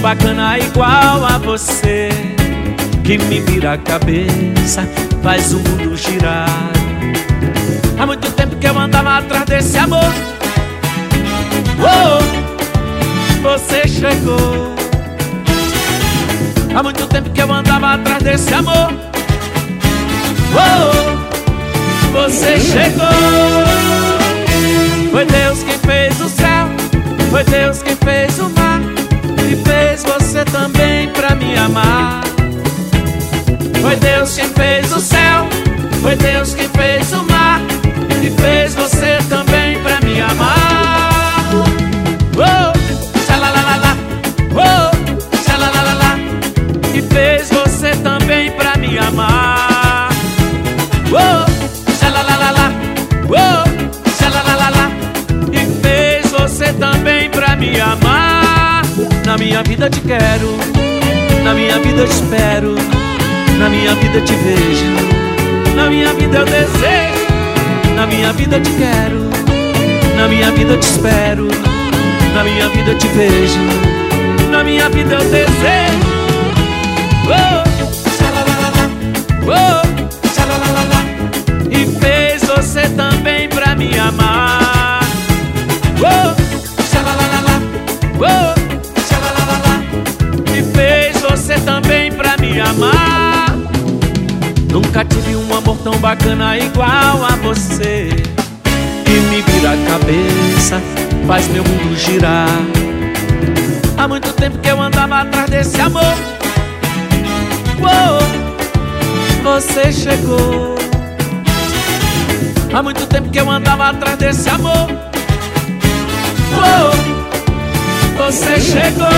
bacana igual a você, que me vira a cabeça, faz o mundo girar. Há muito tempo que eu andava atrás desse amor. Oh, você chegou. Há muito tempo que eu andava atrás desse amor. Oh, você chegou. Foi Deus quem fez o céu, foi Deus quem fez o mar, e fez você também pra me amar. Foi Deus quem fez o céu, foi Deus quem fez o mar, e fez você também pra me amar. Oh, xalalalala, oh, xalalalala, e fez você também pra me amar. Oh, xalalalala, oh, xalalalala, e fez você também pra me amar. Na minha vida te quero, na minha vida te espero, na minha vida te vejo, na minha vida eu desejo. Na minha vida te quero, na minha vida te espero, na minha vida te vejo, na minha vida eu desejo. Oh, xalalalala, oh, xalalalala, e fez você também pra me amar. Oh, xalalalala, oh, xalalalala, e fez você também pra me amar. Nunca tive um amor tão bacana igual a você, que me vira a cabeça, faz meu mundo girar. Há muito tempo que eu andava atrás desse amor. Oh, você chegou. Há muito tempo que eu andava atrás desse amor. Oh, você chegou.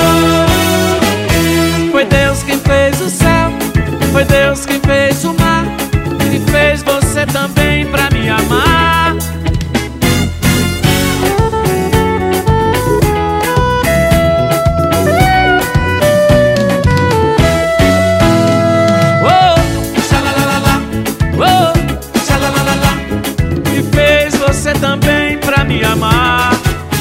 Foi Deus quem fez o céu, foi Deus quem fez o mar, e fez você também pra me amar. Oh, xalalalala, oh, xalalalala, e fez você também pra me amar.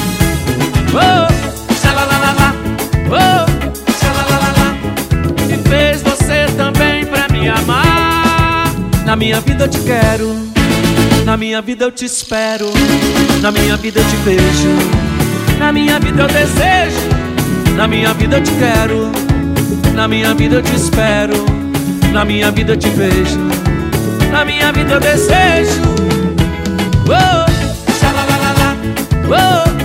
Oh, xalalalala, oh, xalalalala, e fez você também pra me amar. Na minha vida eu te quero, na minha vida eu te espero, na minha vida eu te vejo, na minha vida eu desejo. Na minha vida eu te quero, na minha vida eu te espero, na minha vida eu te vejo, na minha vida eu desejo. Oh, xalalalala, oh,